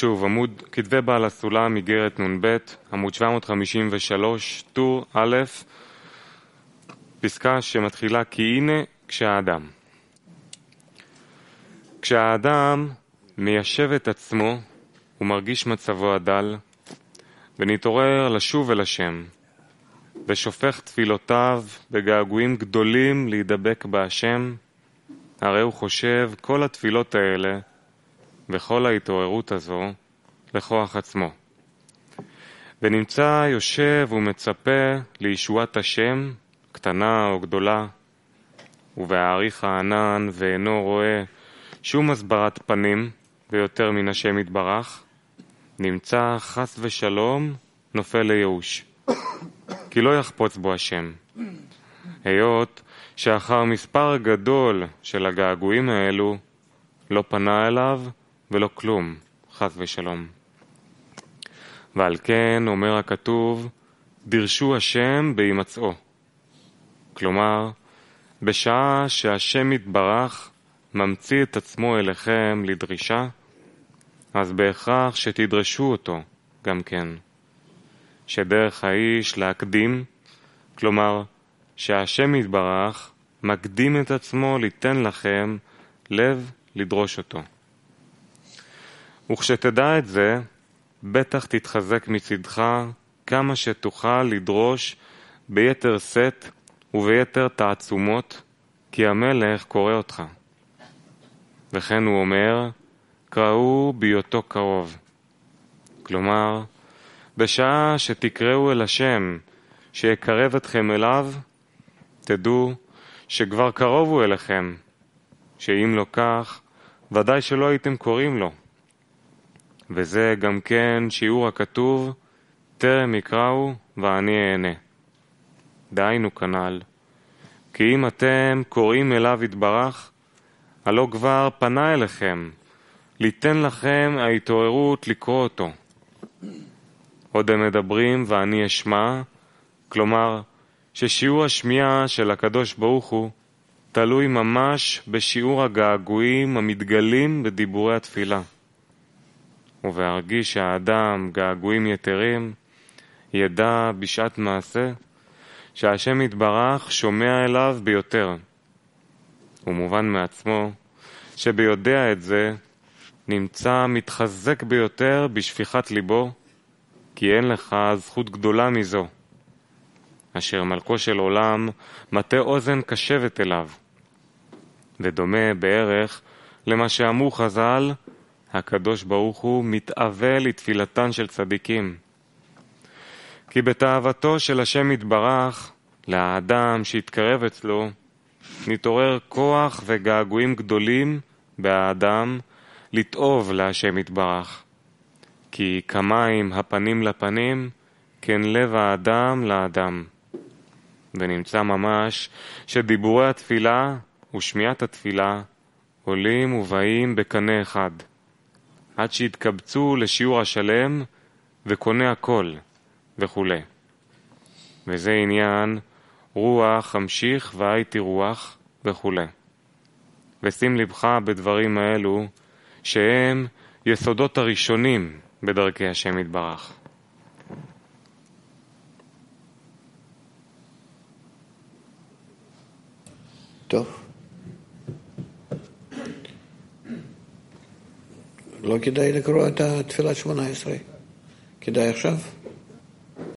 שוב, כתבי בעל הסולם, איגרת נ"ב, עמוד 753, טור א', פסקה שמתחילה כי הנה כשהאדם. כשהאדם מיישב את עצמו, הוא מרגיש מצבו הדל, ונתעורר לשוב אל השם, ושופך תפילותיו בגעגועים גדולים להידבק בהשם, הרי הוא חושב כל התפילות האלה וכל ההתעוררות הזו לכוח עצמו. ונמצא יושב ומצפה לישועת השם, קטנה או גדולה, ובהאריך הענן ואינו רואה שום הסברת פנים ויותר מן השם יתברך, נמצא חס ושלום נופל לייאוש, כי לא יחפוץ בו השם. היות שאחר מספר גדול של הגעגועים האלו לא פנה אליו ולא כלום, חס ושלום. ועל כן אומר הכתוב, דרשו השם בהימצאו. כלומר, בשעה שהשם יתברך ממציא את עצמו אליכם לדרישה, אז בהכרח שתדרשו אותו גם כן. שדרך האיש להקדים, כלומר, שהשם יתברך מקדים את עצמו ליתן לכם לב לדרוש אותו. וכשתדע את זה, בטח תתחזק מצדך כמה שתוכל לדרוש ביתר שאת וביתר תעצומות, כי המלך קורא אותך. וכן הוא אומר, קראו בהיותו קרוב. כלומר, בשעה שתקראו אל השם שיקרב אתכם אליו, תדעו שכבר קרוב הוא אליכם, שאם לא כך, ודאי שלא הייתם קוראים לו. וזה גם כן שיעור הכתוב, טרם יקראו ואני אענה. דהיינו כנ"ל, כי אם אתם קוראים אליו יתברך, הלא כבר פנה אליכם, ליתן לכם ההתעוררות לקרוא אותו. עוד הם מדברים ואני אשמע, כלומר ששיעור השמיעה של הקדוש ברוך הוא תלוי ממש בשיעור הגעגועים המתגלים בדיבורי התפילה. ובהרגיש שהאדם געגועים יתרים, ידע בשעת מעשה שהשם יתברך שומע אליו ביותר. ומובן מעצמו שביודע את זה נמצא מתחזק ביותר בשפיכת ליבו, כי אין לך זכות גדולה מזו, אשר מלכו של עולם מטה אוזן קשבת אליו. ודומה בערך למה שאמרו חז"ל, הקדוש ברוך הוא מתאווה לתפילתן של צדיקים. כי בתאוותו של השם יתברך, לאדם שהתקרב אצלו, נתעורר כוח וגעגועים גדולים באדם לתאוב להשם יתברך. כי כמים הפנים לפנים, כן לב האדם לאדם. ונמצא ממש שדיבורי התפילה ושמיעת התפילה עולים ובאים בקנה אחד, עד שהתקבצו לשיעור השלם וקונה הכל וכו'. וזה עניין רוח המשיך והייתי רוח וכו'. ושים לבך בדברים האלו שהם יסודות הראשונים בדרכי השם יתברך. טוב. לא כדאי לקרוא את התפילת 18. כדאי עכשיו?